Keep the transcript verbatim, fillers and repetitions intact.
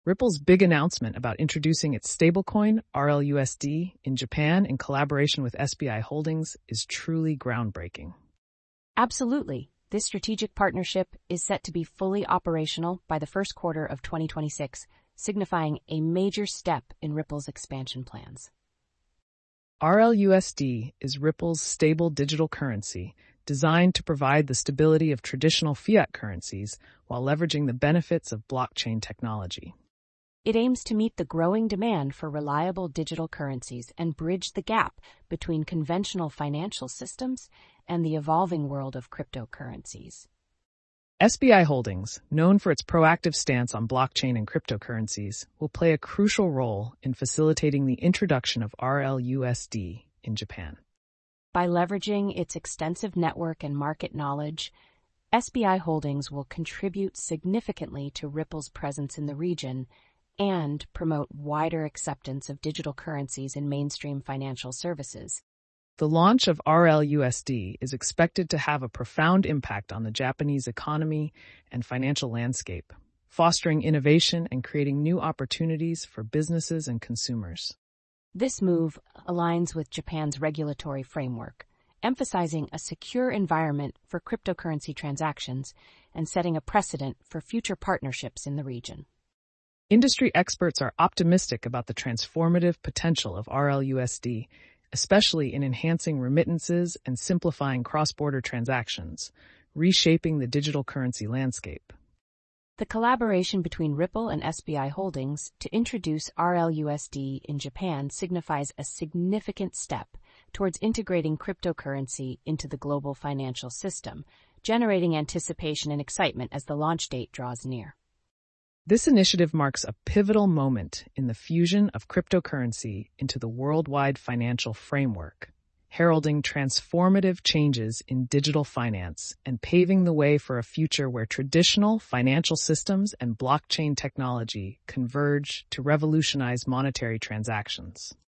Ripple's big announcement about introducing its stablecoin, R L U S D, in Japan in collaboration with S B I Holdings is truly groundbreaking. Absolutely. This strategic partnership is set to be fully operational by the first quarter of twenty twenty-six, signifying a major step in Ripple's expansion plans. R L U S D is Ripple's stable digital currency designed to provide the stability of traditional fiat currencies while leveraging the benefits of blockchain technology. It aims to meet the growing demand for reliable digital currencies and bridge the gap between conventional financial systems and the evolving world of cryptocurrencies. S B I Holdings, known for its proactive stance on blockchain and cryptocurrencies, will play a crucial role in facilitating the introduction of R L U S D in Japan. By leveraging its extensive network and market knowledge, S B I Holdings will contribute significantly to Ripple's presence in the region and promote wider acceptance of digital currencies in mainstream financial services. The launch of R L U S D is expected to have a profound impact on the Japanese economy and financial landscape, fostering innovation and creating new opportunities for businesses and consumers. This move aligns with Japan's regulatory framework, emphasizing a secure environment for cryptocurrency transactions and setting a precedent for future partnerships in the region. Industry experts are optimistic about the transformative potential of R L U S D, especially in enhancing remittances and simplifying cross-border transactions, reshaping the digital currency landscape. The collaboration between Ripple and S B I Holdings to introduce R L U S D in Japan signifies a significant step towards integrating cryptocurrency into the global financial system, generating anticipation and excitement as the launch date draws near. This initiative marks a pivotal moment in the fusion of cryptocurrency into the worldwide financial framework, heralding transformative changes in digital finance and paving the way for a future where traditional financial systems and blockchain technology converge to revolutionize monetary transactions.